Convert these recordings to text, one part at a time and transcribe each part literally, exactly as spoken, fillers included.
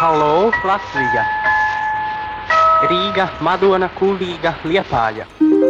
Halo, Latvija! Rīga, Madona, Kuldīga, Liepāja.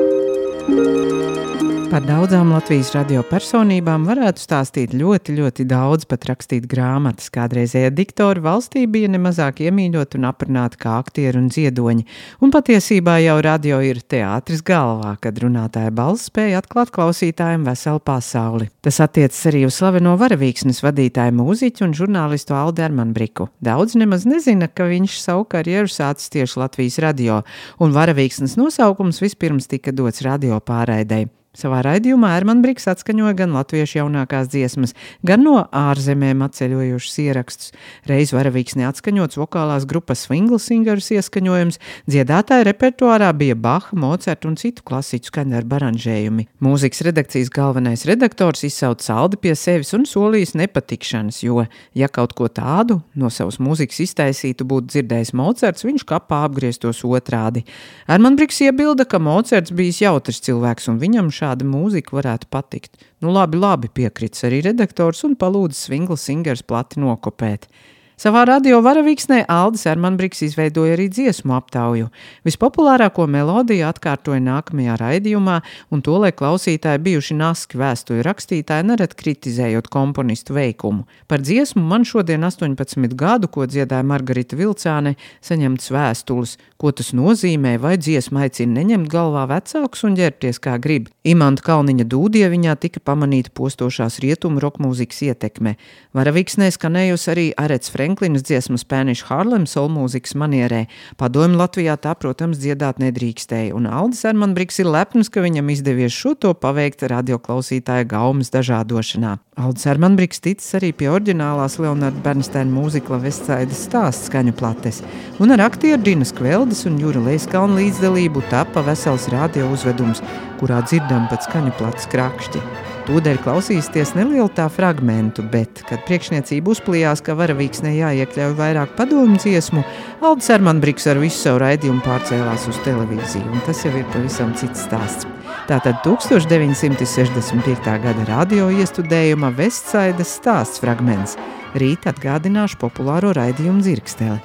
Par daudzām Latvijas radio personībām varētu stāstīt ļoti, ļoti daudz, pat rakstīt grāmatas. Kādreizējie diktori valstī bija nemazāk iemīļoti un aprunāti kā aktieri un dziedoņi. Un patiesībā jau radio ir teātris galvā, kad runātāja balss spēja atklāt klausītājiem veselu pasauli. Tas attiecas arī uz slaveno Varavīksnes vadītāju mūziķu un žurnālistu Aldi Armanbriku. Daudz nemaz nezina, ka viņš savu karjeru sācis tieši Latvijas radio, un Varavīksnes nosaukums vispirms tika dots radio pārraidei. Savā raidījumā Armanbriks atskaņoja gan latviešu jaunākās dziesmas, gan no ārzemēm atceļojušas ierakstus. Reiz Varavīksnē atskaņots vokālās grupas Swingle Singers ieskaņojums, dziedātāja repertuārā bija Baha, Mocarta un citu klasiķu skaņdarbu aranžējumi. Mūzikas redakcijas galvenais redaktors izsauca Aldi pie sevis un solījis nepatikšanas, jo, ja kaut ko tādu no savas mūzikas iztaisītu būtu dzirdējis Mocarts, viņš kapā apgrieztos otrādi. Armanbriks iebilda, ka Mocarts bijis jautrs cilvēks un viņam šāda mūzika varētu patikt. Nu labi, labi, piekrits arī redaktors un palūdza Swingle Singers plati nokopēt. Savā radio Varavīksnē Aldis Armanbriks izveidoja arī dziesmu aptauju. Vispopulārāko melodiju atkārtoja nākamajā raidījumā, un to, lai klausītāji bijuši naski vēstuļu rakstītāji, nerad kritizējot komponistu veikumu. Par dziesmu man šodien astoņpadsmit gadu, ko dziedāja Margarita Vilcāne, saņemts vēstules, ko tas nozīmē, vai dziesma aicina neņemt galvā vecākus un ģērbties kā grib. Imanta Kalniņa dūdieviņā tika pamanīta postošās rietumu rokmūzikas ietekme. Varavīksnē skanējusi arī Arets Franklinas dziesma Spanish Harlem solmūzikas manierē. Padomju Latvijā tā, protams, dziedāt nedrīkstēja, un Aldis Armanbriks ir lepns, ka viņam izdevies šo to paveikt radioklausītāja gaumas dažādošanā. Aldis Armanbriks ticis arī pie oriģinālās Leonarda Bernsteina mūzikla Vestsaidas stāsts skaņu plates, un ar aktieru Dinas Kveldes un Jura Leiskalna līdzdalību tapa vesels radio uzvedums, kurā dzirdam pat skaņu plates krakšķi. Tūdēļ klausīsties nelielu tā fragmentu, bet, kad priekšniecība uzplījās, ka Varavīksnē jāiekļauj vairāk padomju dziesmu, Aldis Armanbriks ar visu savu raidījumu pārcēlās uz televīziju, un tas jau ir pavisam cits stāsts. Tātad tūkstoš deviņi simti sešdesmit piekta gada radio iestudējuma Vestsaidas stāsts fragments. Rīt atgādināšu populāro raidījumu dzirksteli.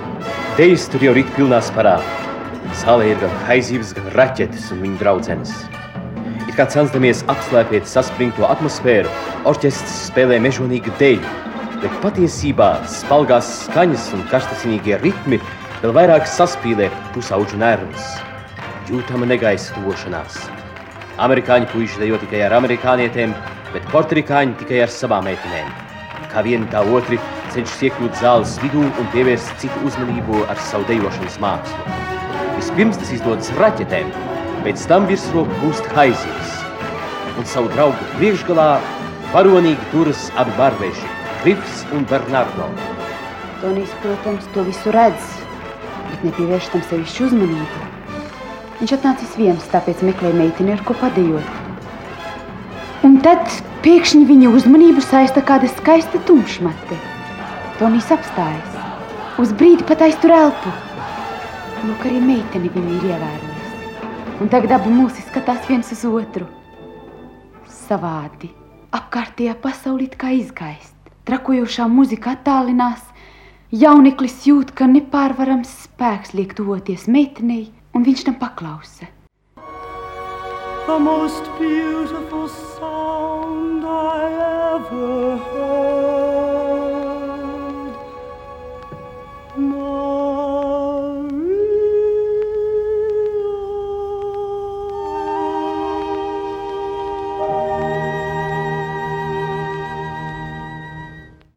Dejas tur jau rīt pilnā sparā. Zālē ir gan haizības, gan raķetes un viņu draudzenes. It kā censdamies apslēpēt saspringto atmosfēru, orķestris spēlē mežonīgu deju, bet patiesībā spalgās skaņas un karstasinīgie ritmi vēl vairāk saspīlē pusauģu nervus. Jūtama negaisa tuvošanās. Amerikāņu puiši dejo tikai ar amerikānietēm, bet portorikāņi tikai ar savām meitenēm. Kā vieni tā otri cenšas iekļūt zāles vidū un pievērst citu uzmanību ar savu dejošanas mākslu. Vispirms tas izdodas raķetēm, pēc tam virsroku gūst haizivs. Un savu draugu priekšgalā varonīgi turas abi barveži, Grifs un Bernardo. Tonijs, protams, to visu redz, bet nepievērš tam sevišķu uzmanību. Viņš atnācis viens, tāpēc meklē meiteni, ar ko padejot. Un tad pēkšņi viņa uzmanību saista kāda skaista tumšmate. Tonijs apstājas. Uz brīdi pat aiztur elpu. Lūk, arī meiteni viņu ir ievērojis. Un tagad abi mūsi skatās viens uz otru. Savādi. Apkārtējā pasaulī kā izgaist. Trakojošā muzika attālinās. Jauneklis jūt, ka nepārvarams spēks liek tuvoties meitenei, un viņš tam paklausa. The most beautiful sound I ever